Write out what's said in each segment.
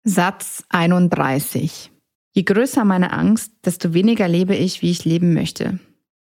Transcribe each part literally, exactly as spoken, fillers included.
Satz einunddreißig. Je größer meine Angst, desto weniger lebe ich, wie ich leben möchte.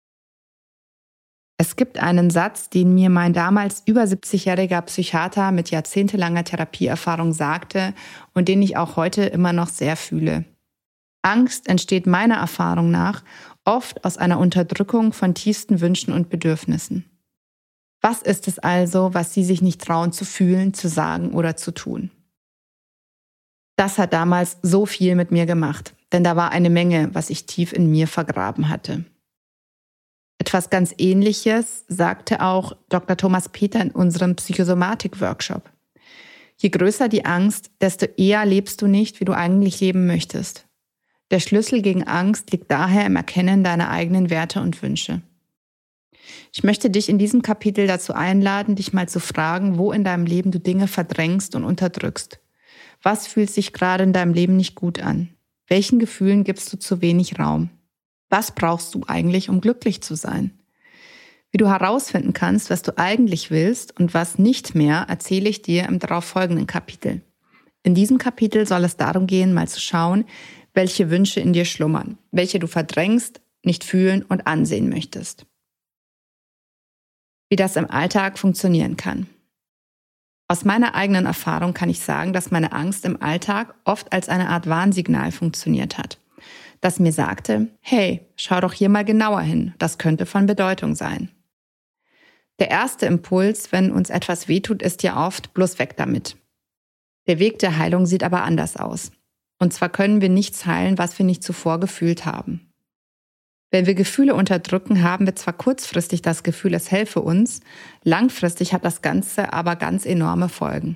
Es gibt einen Satz, den mir mein damals über siebzigjähriger Psychiater mit jahrzehntelanger Therapieerfahrung sagte und den ich auch heute immer noch sehr fühle. Angst entsteht meiner Erfahrung nach oft aus einer Unterdrückung von tiefsten Wünschen und Bedürfnissen. Was ist es also, was Sie sich nicht trauen zu fühlen, zu sagen oder zu tun? Das hat damals so viel mit mir gemacht, denn da war eine Menge, was ich tief in mir vergraben hatte. Etwas ganz Ähnliches sagte auch Doktor Thomas Peter in unserem Psychosomatik-Workshop. Je größer die Angst, desto eher lebst du nicht, wie du eigentlich leben möchtest. Der Schlüssel gegen Angst liegt daher im Erkennen deiner eigenen Werte und Wünsche. Ich möchte dich in diesem Kapitel dazu einladen, dich mal zu fragen, wo in deinem Leben du Dinge verdrängst und unterdrückst. Was fühlt sich gerade in deinem Leben nicht gut an? Welchen Gefühlen gibst du zu wenig Raum? Was brauchst du eigentlich, um glücklich zu sein? Wie du herausfinden kannst, was du eigentlich willst und was nicht mehr, erzähle ich dir im darauffolgenden Kapitel. In diesem Kapitel soll es darum gehen, mal zu schauen, welche Wünsche in dir schlummern, welche du verdrängst, nicht fühlen und ansehen möchtest. Wie das im Alltag funktionieren kann. Aus meiner eigenen Erfahrung kann ich sagen, dass meine Angst im Alltag oft als eine Art Warnsignal funktioniert hat, das mir sagte, hey, schau doch hier mal genauer hin, das könnte von Bedeutung sein. Der erste Impuls, wenn uns etwas wehtut, ist ja oft, bloß weg damit. Der Weg der Heilung sieht aber anders aus. Und zwar können wir nichts heilen, was wir nicht zuvor gefühlt haben. Wenn wir Gefühle unterdrücken, haben wir zwar kurzfristig das Gefühl, es helfe uns, langfristig hat das Ganze aber ganz enorme Folgen.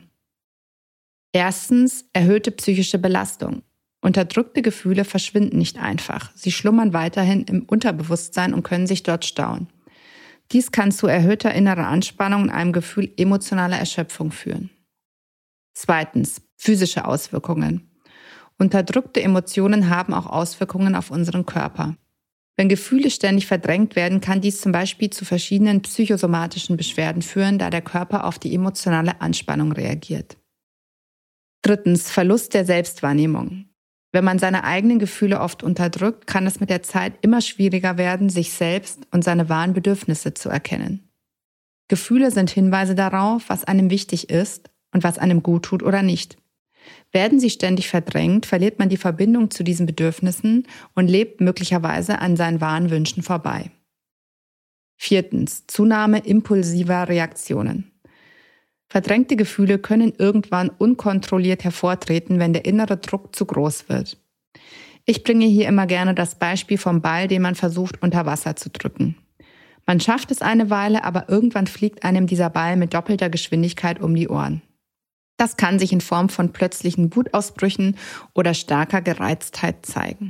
Erstens, erhöhte psychische Belastung. Unterdrückte Gefühle verschwinden nicht einfach. Sie schlummern weiterhin im Unterbewusstsein und können sich dort stauen. Dies kann zu erhöhter innerer Anspannung und einem Gefühl emotionaler Erschöpfung führen. Zweitens, physische Auswirkungen. Unterdrückte Emotionen haben auch Auswirkungen auf unseren Körper. Wenn Gefühle ständig verdrängt werden, kann dies zum Beispiel zu verschiedenen psychosomatischen Beschwerden führen, da der Körper auf die emotionale Anspannung reagiert. Drittens, Verlust der Selbstwahrnehmung. Wenn man seine eigenen Gefühle oft unterdrückt, kann es mit der Zeit immer schwieriger werden, sich selbst und seine wahren Bedürfnisse zu erkennen. Gefühle sind Hinweise darauf, was einem wichtig ist und was einem gut tut oder nicht. Werden sie ständig verdrängt, verliert man die Verbindung zu diesen Bedürfnissen und lebt möglicherweise an seinen wahren Wünschen vorbei. Viertens, Zunahme impulsiver Reaktionen. Verdrängte Gefühle können irgendwann unkontrolliert hervortreten, wenn der innere Druck zu groß wird. Ich bringe hier immer gerne das Beispiel vom Ball, den man versucht unter Wasser zu drücken. Man schafft es eine Weile, aber irgendwann fliegt einem dieser Ball mit doppelter Geschwindigkeit um die Ohren. Das kann sich in Form von plötzlichen Wutausbrüchen oder starker Gereiztheit zeigen.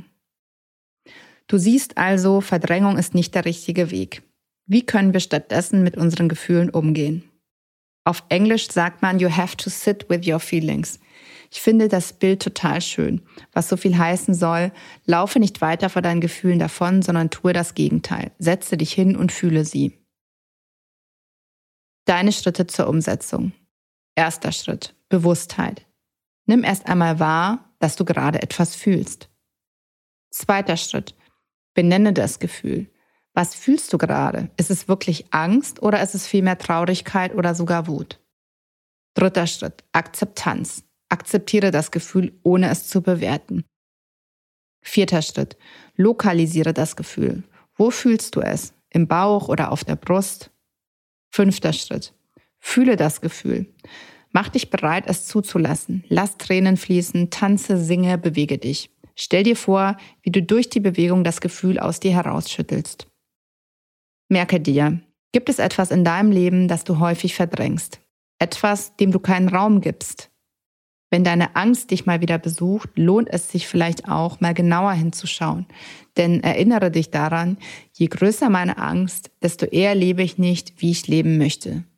Du siehst also, Verdrängung ist nicht der richtige Weg. Wie können wir stattdessen mit unseren Gefühlen umgehen? Auf Englisch sagt man, you have to sit with your feelings. Ich finde das Bild total schön, was so viel heißen soll, laufe nicht weiter vor deinen Gefühlen davon, sondern tue das Gegenteil. Setze dich hin und fühle sie. Deine Schritte zur Umsetzung. Erster Schritt, Bewusstheit. Nimm erst einmal wahr, dass du gerade etwas fühlst. Zweiter Schritt, benenne das Gefühl. Was fühlst du gerade? Ist es wirklich Angst oder ist es vielmehr Traurigkeit oder sogar Wut? Dritter Schritt, Akzeptanz. Akzeptiere das Gefühl, ohne es zu bewerten. Vierter Schritt, lokalisiere das Gefühl. Wo fühlst du es? Im Bauch oder auf der Brust? Fünfter Schritt, fühle das Gefühl. Mach dich bereit, es zuzulassen. Lass Tränen fließen, tanze, singe, bewege dich. Stell dir vor, wie du durch die Bewegung das Gefühl aus dir herausschüttelst. Merke dir, gibt es etwas in deinem Leben, das du häufig verdrängst? Etwas, dem du keinen Raum gibst? Wenn deine Angst dich mal wieder besucht, lohnt es sich vielleicht auch, mal genauer hinzuschauen. Denn erinnere dich daran, je größer meine Angst, desto eher lebe ich nicht, wie ich leben möchte.